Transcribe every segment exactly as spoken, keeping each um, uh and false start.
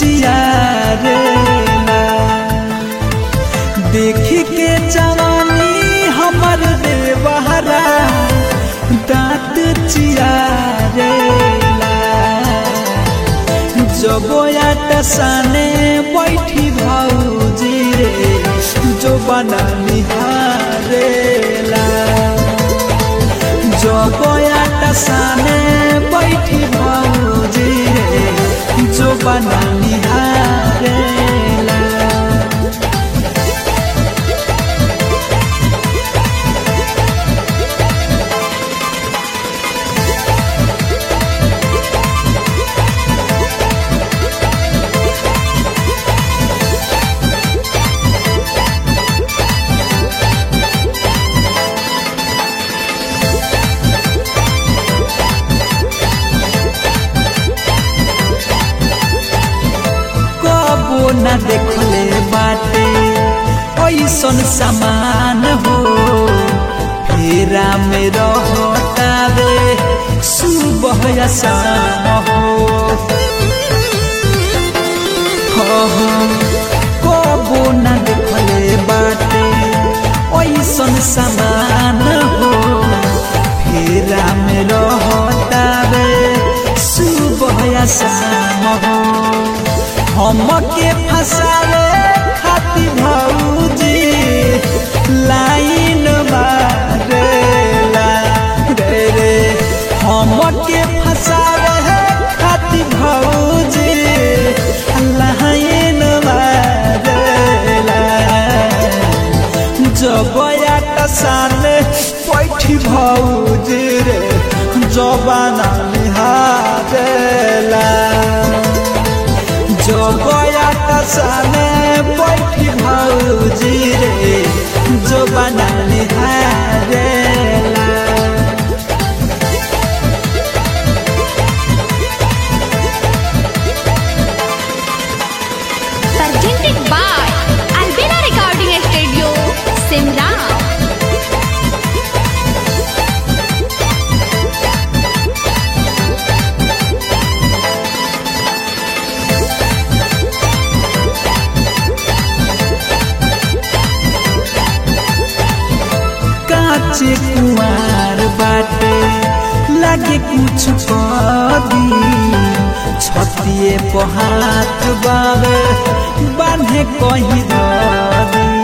चियारेला देखी के जवानी हमर देवहरा दाँत चियारेला जबोया टसाने बैठी भौजी रे जो बना निहारेला जबोया टसाने बैठी भौजी रे जो बना निहारेला न देखले बाटे ऐसन समान हो फेरा में रहतावे सुबह या शाम हो कबो न देखले बाटे ऐसन समान हो फेरा में रहतावे सुबह या शाम हो हमके फसावे खाती भौजी लाइन मारेला रे रे हमके फसावे खाती भौजी लाइन मारेला जबया टसाने बैठी भौजी रे जबाना निहारेला जो गया टसाने बैठी भौजी रे जो बना निहारेला presented by Albina Recording Studio, Simla. काचे कुमार बाटे लागे कुछ कदी छतिए पे हाथ बावे बांधे कहीं धदी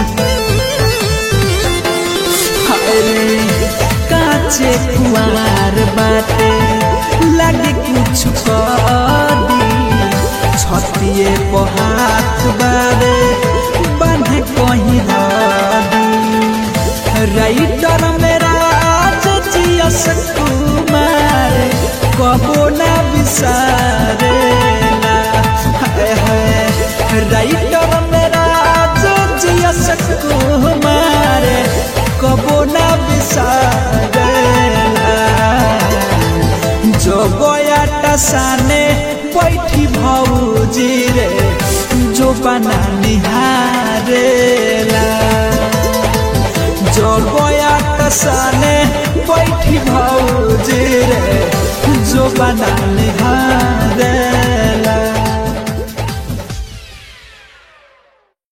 काचे कुमार बाटे लागे कुछ कदी छतिए पे हाथ बावे बांधे कहीं धदी राइटर मेरा जजियस कुमार कबो ना बिसारेला राइटर मेरा जजियस कुमार कबो ना बिसारेला जो गया टसाने बैठी भौजी रे जो बना निहारेला जो गया टसाने बैठी भौजी रे जो बना निहारेला।